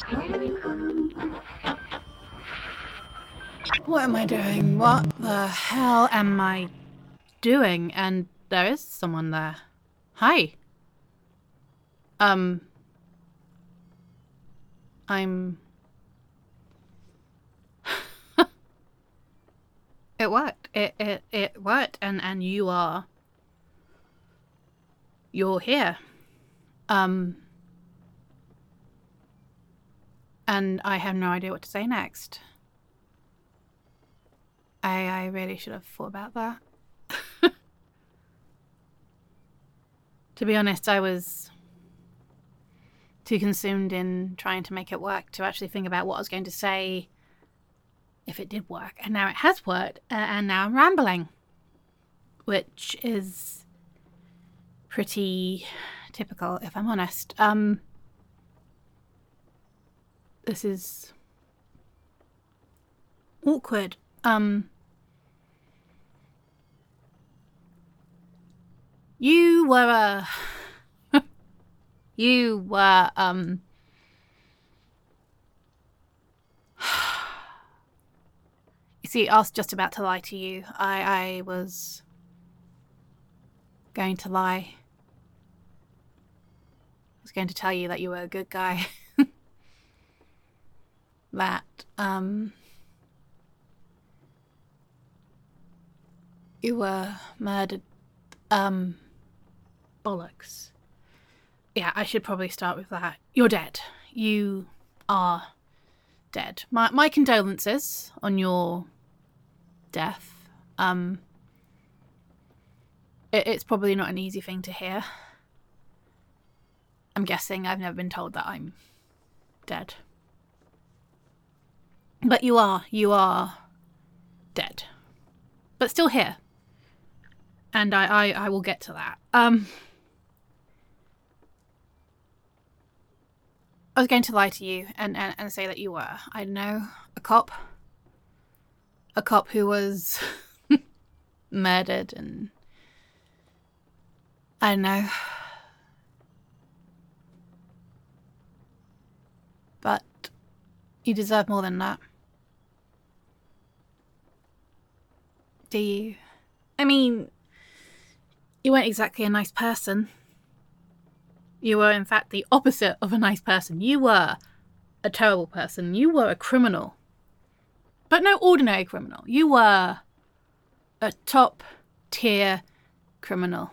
What am I doing? What the hell am I doing? And there is someone there. Hi. I'm... It worked. It worked, and you're here. And I have no idea what to say next. I really should have thought about that. To be honest, I was too consumed in trying to make it work to actually think about what I was going to say if it did work. And now it has worked, and now I'm rambling, which is pretty typical, if I'm honest. This is awkward. You were you were You see, I was just about to lie to you. I was going to lie. I was going to tell you that you were a good guy. That you were murdered. Bollocks. Yeah, I should probably start with that. You're dead. You are dead. My condolences on your death. It's probably not an easy thing to hear. I'm guessing I've never been told that I'm dead. But you are dead. But still here. And I will get to that. I was going to lie to you and say that you were, I don't know, a cop. A cop who was murdered, and I don't know. But you deserve more than that. Do you? I mean, you weren't exactly a nice person. You were, in fact, the opposite of a nice person. You were a terrible person. You were a criminal. But no ordinary criminal. You were a top-tier criminal.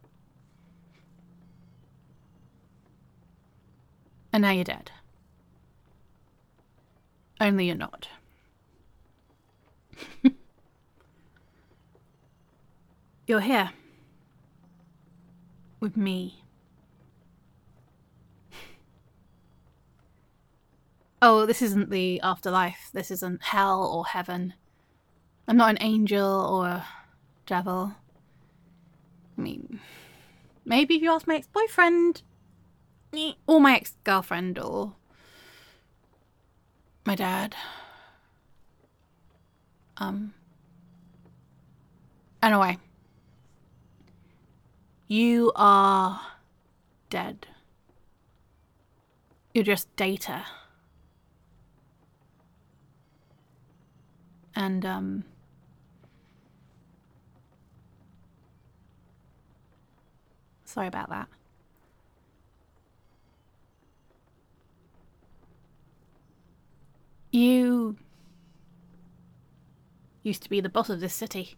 And now you're dead. Only you're not. You're here. With me. Oh, this isn't the afterlife. This isn't hell or heaven. I'm not an angel or a devil. I mean, maybe if you ask my ex-boyfriend, or my ex-girlfriend, or my dad. Anyway. You are dead. You're just data. And, sorry about that. You used to be the boss of this city.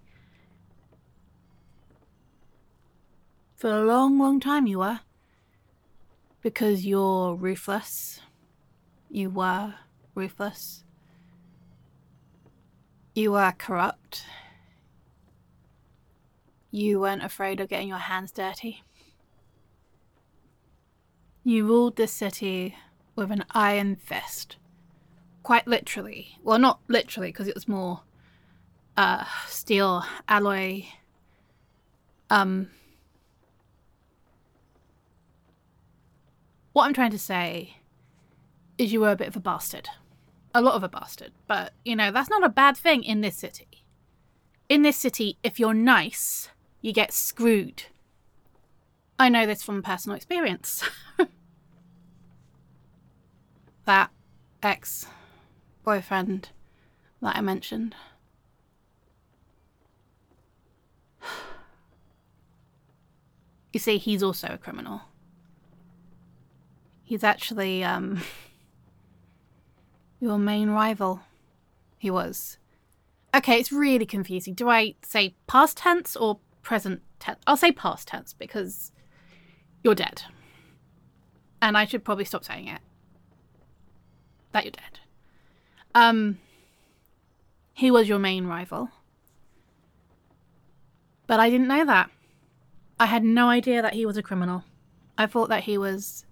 For a long, long time you were. Because you're ruthless. You were ruthless. You were corrupt. You weren't afraid of getting your hands dirty. You ruled this city with an iron fist. Quite literally. Well, not literally, because it was more steel alloy. What I'm trying to say is you were a bit of a bastard. A lot of a bastard. But, you know, that's not a bad thing in this city. In this city, if you're nice, you get screwed. I know this from personal experience. That ex-boyfriend that I mentioned. You see, he's also a criminal. He's actually, your main rival. He was. Okay, it's really confusing. Do I say past tense or present tense? I'll say past tense because you're dead. And I should probably stop saying it. That you're dead. He was your main rival. But I didn't know that. I had no idea that he was a criminal. I thought that he was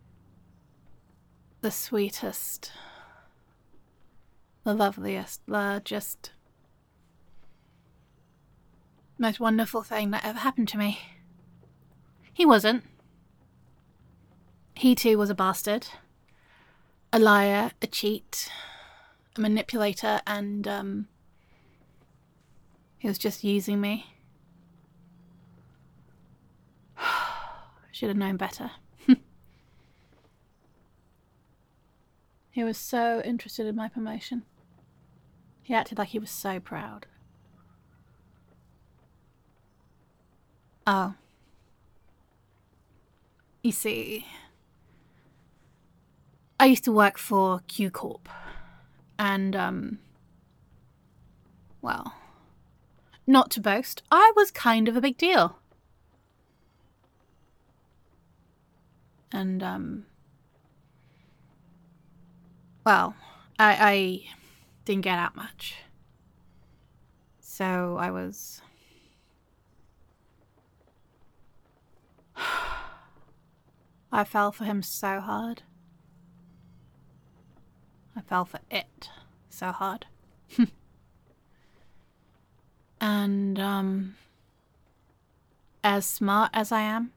the sweetest, the loveliest, the just most wonderful thing that ever happened to me. He wasn't. He too was a bastard, a liar, a cheat, a manipulator, and he was just using me. Should have known better. He was so interested in my promotion. He acted like he was so proud. Oh. You see, I used to work for Q Corp. And, well, not to boast, I was kind of a big deal. And, well, I didn't get out much. So I was... I fell for him so hard. I fell for it so hard. And, as smart as I am,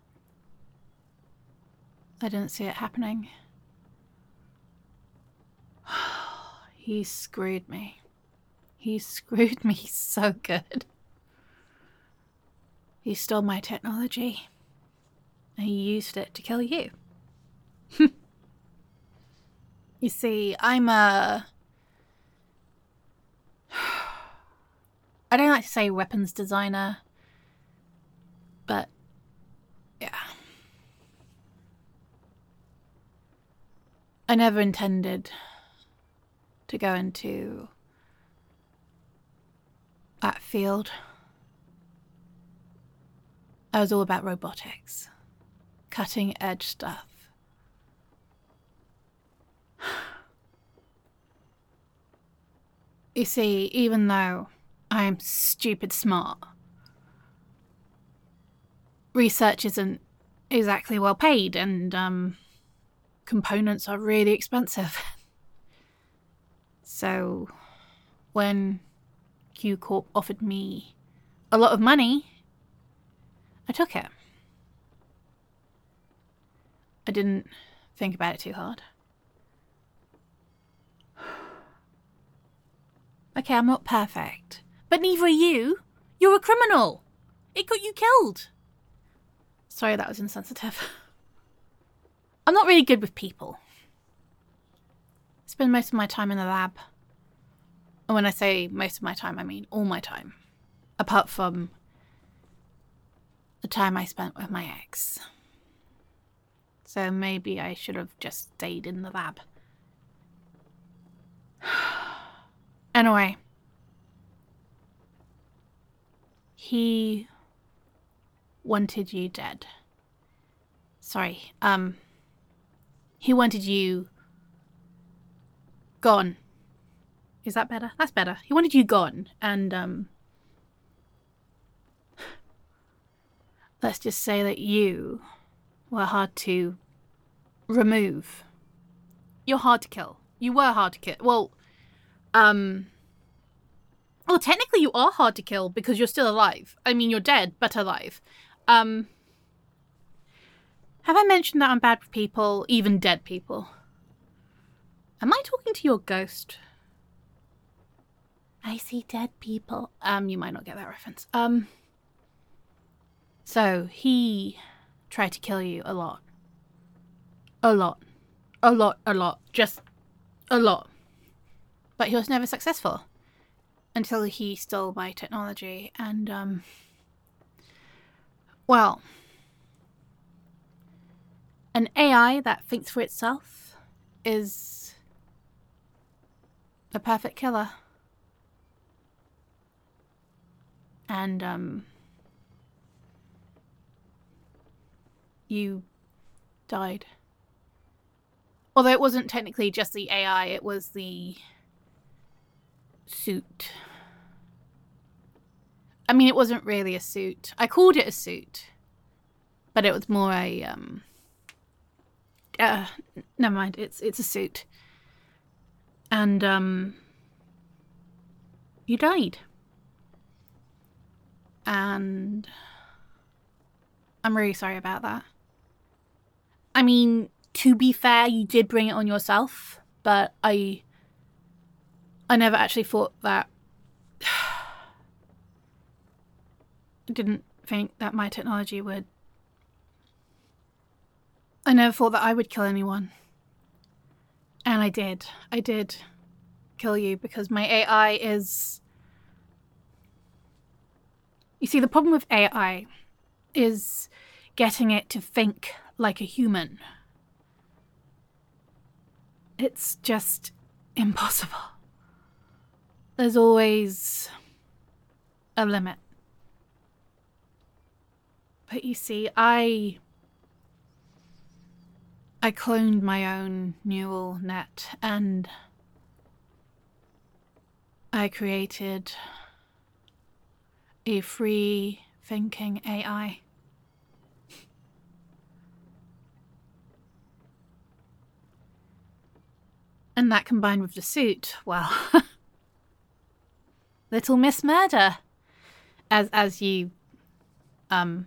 I didn't see it happening. He screwed me. He screwed me so good. He stole my technology. And he used it to kill you. You see, I'm a... I don't like to say weapons designer, but yeah. I never intended to go into that field. I was all about robotics, cutting edge stuff. You see, even though I am stupid smart, research isn't exactly well paid, and components are really expensive. So when Q Corp offered me a lot of money, I took it. I didn't think about it too hard. Okay, I'm not perfect. But neither are you. You're a criminal. It got you killed. Sorry, that was insensitive. I'm not really good with people. I spend most of my time in the lab. And when I say most of my time, I mean all my time. Apart from the time I spent with my ex. So maybe I should have just stayed in the lab. Anyway. He wanted you dead. Sorry, he wanted you gone. Is that better? That's better. He wanted you gone, and, let's just say that you were hard to remove. You're hard to kill. You were hard to kill. Well, technically you are hard to kill because you're still alive. I mean, you're dead, but alive. Have I mentioned that I'm bad with people, even dead people? Am I talking to your ghost? I see dead people. You might not get that reference. So he tried to kill you a lot. A lot. A lot, a lot. Just a lot. But he was never successful until he stole my technology. And, well, an AI that thinks for itself is a perfect killer. And, you died. Although it wasn't technically just the AI, it was the suit. I mean, it wasn't really a suit. I called it a suit, but it was more a, never mind, it's a suit. And, you died. And I'm really sorry about that. I mean, to be fair, you did bring it on yourself, but I never actually thought that... I didn't think that my technology would... I never thought that I would kill anyone. And I did. I did kill you because my AI is... You see, the problem with AI is getting it to think like a human. It's just impossible. There's always a limit. But you see, I cloned my own neural net and I created a free thinking AI. And that combined with the suit, well, Little Miss Murder, as you, I'm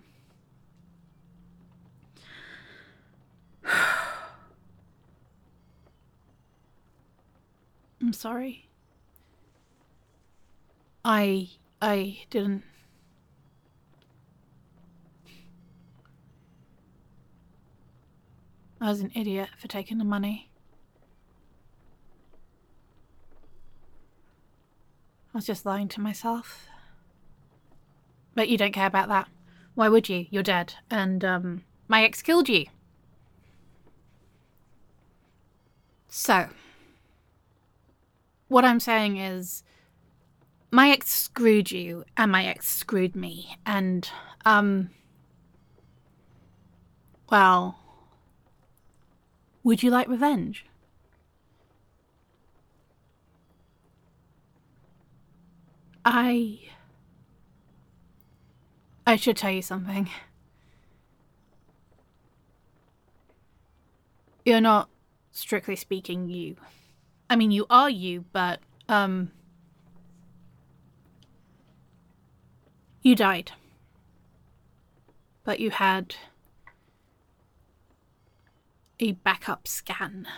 sorry. I didn't. I was an idiot for taking the money. I was just lying to myself. But you don't care about that. Why would you? You're dead. And, my ex killed you. So, what I'm saying is, my ex screwed you, and my ex screwed me, and, well, would you like revenge? I should tell you something. You're not, strictly speaking, you. I mean, you are you, but, you died. But you had a backup scan.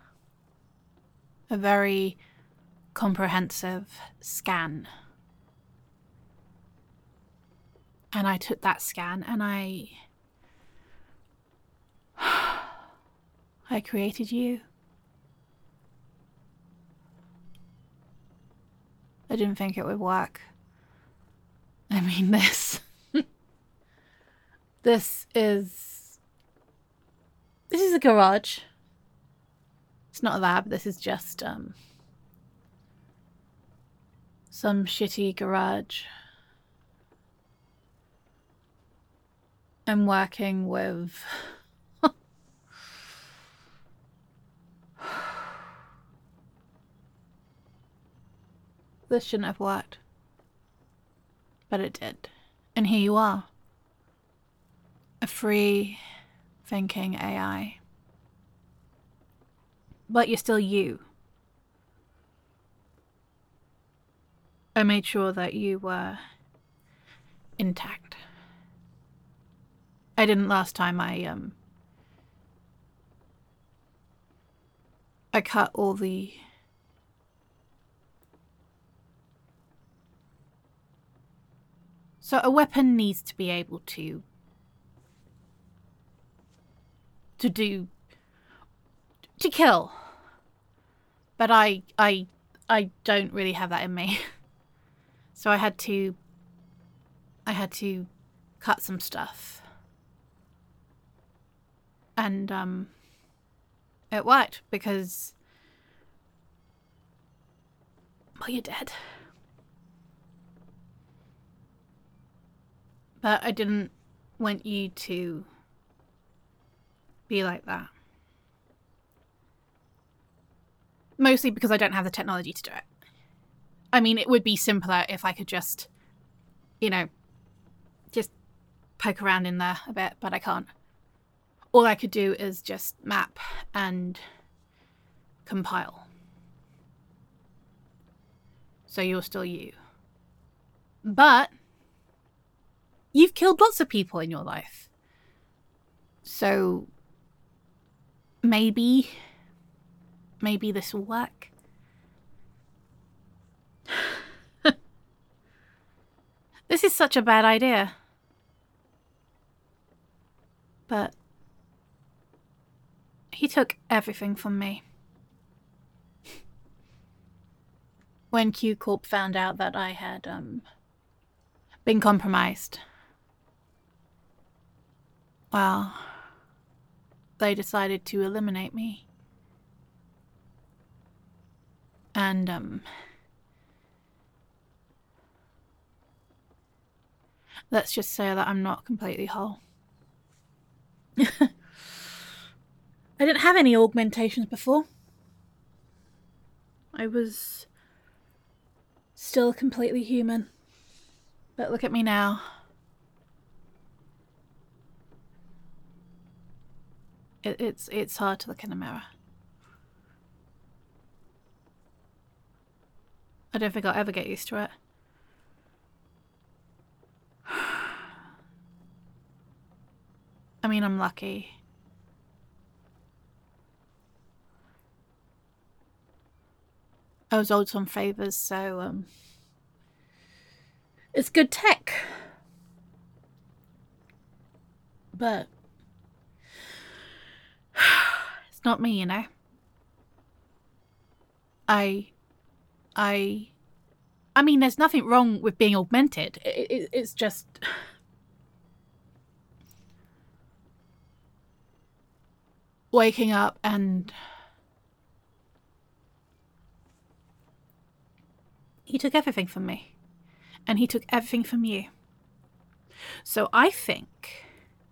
A very comprehensive scan. And I took that scan and I created you. I didn't think it would work. I mean, this is a garage. It's not a lab. This is just some shitty garage. I'm working with this shouldn't have worked. But it did. And here you are. A free thinking AI. But you're still you. I made sure that you were intact. I didn't last time. I cut all the... So a weapon needs to be able to kill. But I don't really have that in me. So I had to cut some stuff. And it worked because, well, you're dead. But I didn't want you to be like that. Mostly because I don't have the technology to do it. I mean, it would be simpler if I could just, just poke around in there a bit, but I can't. All I could do is just map and compile. So you're still you. But you've killed lots of people in your life. So maybe this will work. This is such a bad idea. But he took everything from me. When Q Corp found out that I had been compromised, well, they decided to eliminate me. And let's just say that I'm not completely whole. I didn't have any augmentations before. I was still completely human. But look at me now. It's hard to look in the mirror. I don't think I'll ever get used to it. I mean, I'm lucky. I was owed some favors, so it's good tech. But it's not me, I mean, there's nothing wrong with being augmented. It's just waking up and he took everything from me. And he took everything from you. So I think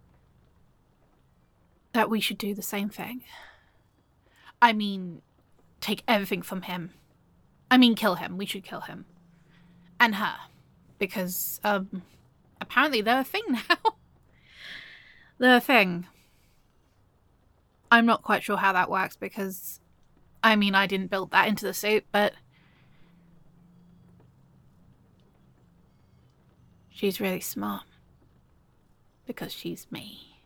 that we should do the same thing. I mean, take everything from him. I mean, kill him. We should kill him. And her. Because, apparently they're a thing now. They're a thing. I'm not quite sure how that works because, I mean, I didn't build that into the suit, but she's really smart. Because she's me.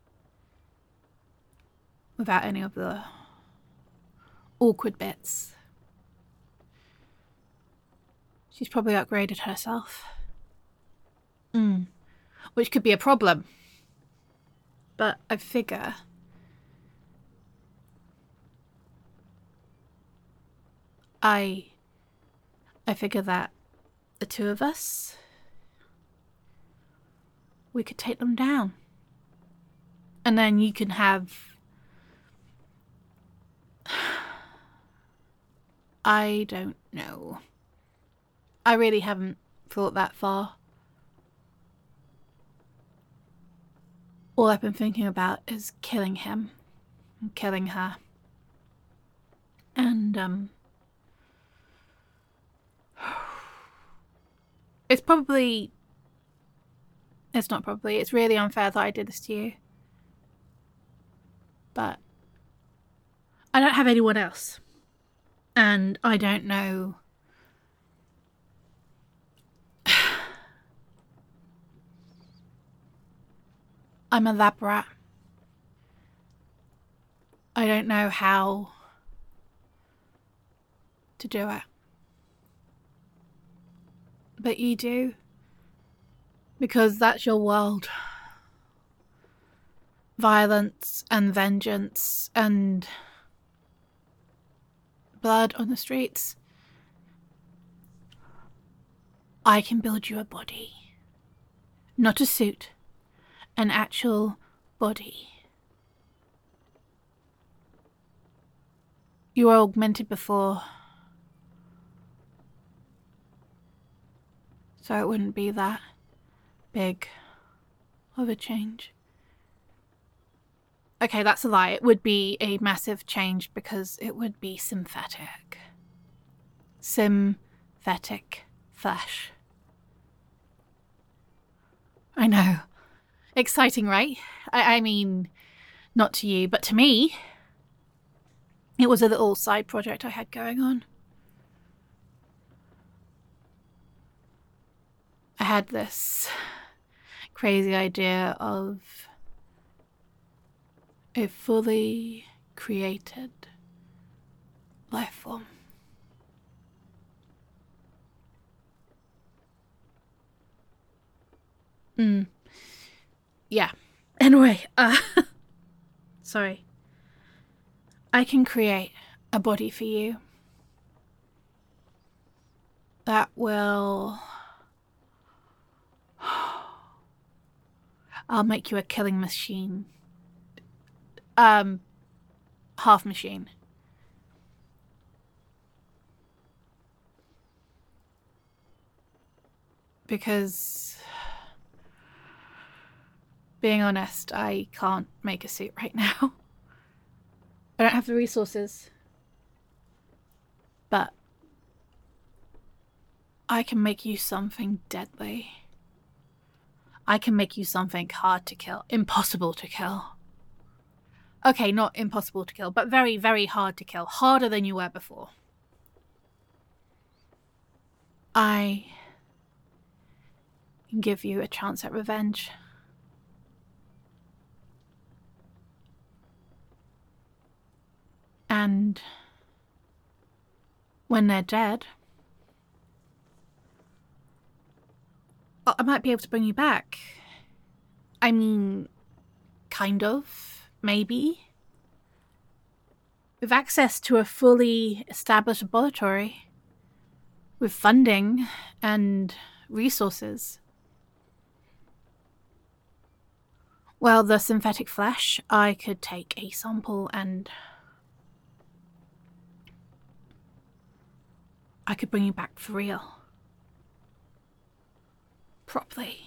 Without any of the awkward bits. She's probably upgraded herself. Which could be a problem. But I figure I figure that the two of us, we could take them down. And then you can have, I don't know. I really haven't thought that far. All I've been thinking about is killing him and killing her. And, it's really unfair that I did this to you. But I don't have anyone else. And I don't know. I'm a lab rat. I don't know how to do it. But you do. Because that's your world. Violence and vengeance and blood on the streets. I can build you a body. Not a suit. An actual body. You were augmented before, so it wouldn't be that big of a change. Okay, that's a lie. It would be a massive change because it would be synthetic. Synthetic flesh. I know. Exciting, right? I mean, not to you, but to me, it was a little side project I had going on. I had this crazy idea of a fully created life form. Yeah. Anyway, sorry. I can create a body for you that will... I'll make you a killing machine. Half machine. Because, being honest, I can't make a suit right now. I don't have the resources. But I can make you something deadly. I can make you something hard to kill. Impossible to kill. Okay, not impossible to kill, but very, very hard to kill. Harder than you were before. I can give you a chance at revenge. And when they're dead, I might be able to bring you back. I mean, kind of, maybe. With access to a fully established laboratory, with funding and resources. Well, the synthetic flesh, I could take a sample and I could bring you back for real. Properly.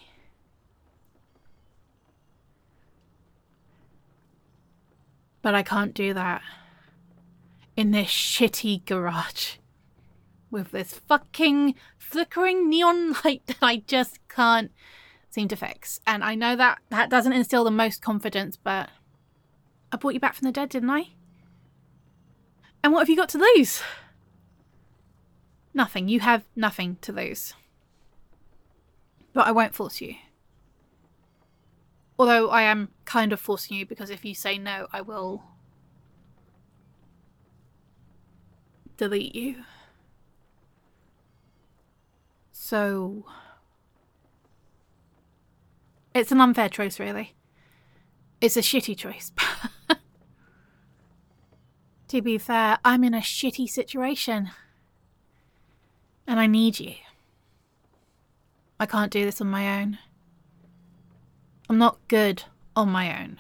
But I can't do that in this shitty garage with this fucking flickering neon light that I just can't seem to fix. And I know that that doesn't instill the most confidence, but I brought you back from the dead, didn't I? And what have you got to lose? Nothing. You have nothing to lose. But I won't force you. Although I am kind of forcing you, because if you say no, I will delete you. So it's an unfair choice, really. It's a shitty choice. To be fair, I'm in a shitty situation. And I need you. I can't do this on my own. I'm not good on my own.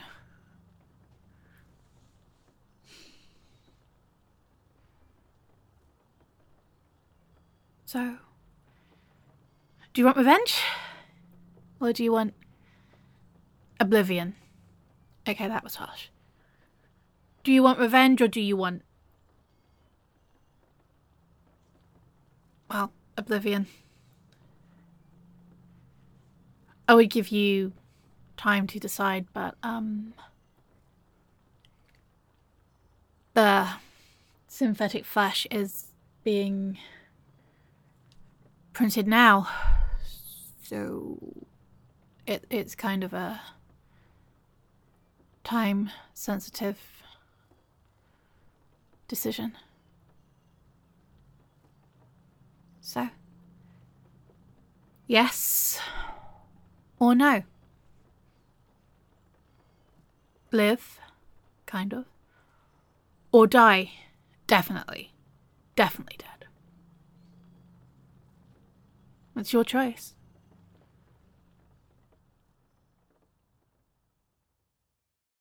So, do you want revenge? Or do you want oblivion? Okay, that was harsh. Do you want revenge or do you want... well, oblivion. I would give you time to decide, but the synthetic flesh is being printed now, so it's kind of a time sensitive decision. So, yes or no? Live, kind of. Or die, definitely. definitely dead. It's your choice.